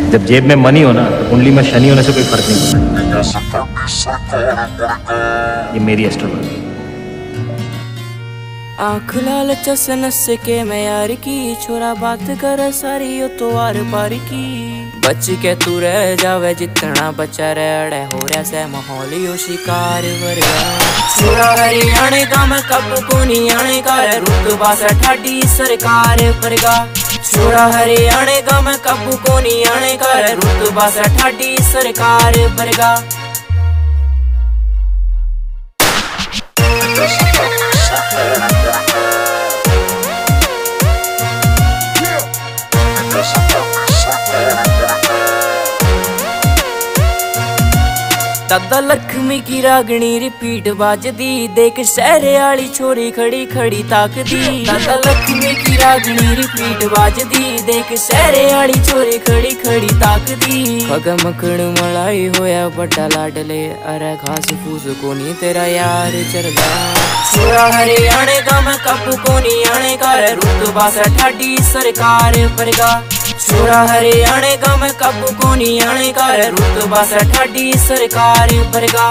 जब जेब में मनी हो ना तो कुंडली में शनि होने से कोई फर्क नहीं पड़ता। ये मेरी एस्ट्रोलॉजी। आँख लाल चसन के मैं यार की, छोरा बात कर सारी हो तो आर पार की। बच के तू रह जावे जितना बचा रहे, हो रहा से माहौल यो शिकार वर्गा। छोरा हरियाणे का मैं कब को नहीं आने का, रुतबा से ठाडी सरकार वर्गा। छोरा हरियाणे का मैं कब को नहीं आने का, रुतबा से ठाडी सरकार वर्गा। दादा लक्ष्मी की रागनी रिपीट बाजदी, देख शहरे आली छोरी खड़ी खड़ी ताकदी। दादा लक्ष्मी की रागनी रिपीट बाजदी, देख शहरे आली छोरी खड़ी खड़ी ताकदी। खग मखण मलाई होया बड़ा लाडले, अरे घास फूस को नहीं तेरा यार चरदा। छोरा हरियाणे का मैं कब को नहीं आने का, रुतबा से ठाडी सरकार वर्गा। छोरा हरियाणे का मैं कब को नहीं आने का, रुतबा से ठाडी सरकार वर्गा।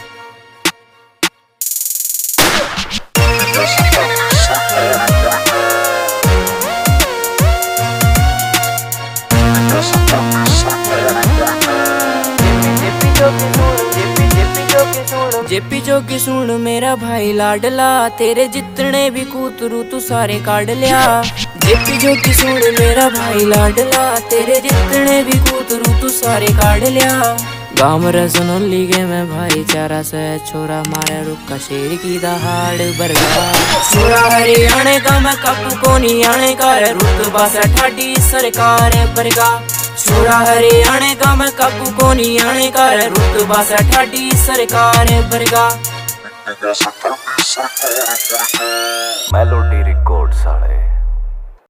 जेपी जो की सुन मेरा भाई लाडला, तेरे जितने भी कूतरू तू सारे काट लिया। जेपी जो की सुन मेरा भाई लाडला, तेरे जितने भी कूतरू तू सारे काट लिया। गाँव रसनोली के मैं भाईचारा से, छोरा मारे रुका शेर की दहाड़ बरगा। छोरा हरियाणे का मैं कब को नहीं आने का, रुतबा से ठाडी सरकार बरगा। छोरा हरियाणे का मैं कब को नहीं आने का, रुतबा से ठाडी सरकार बरगा।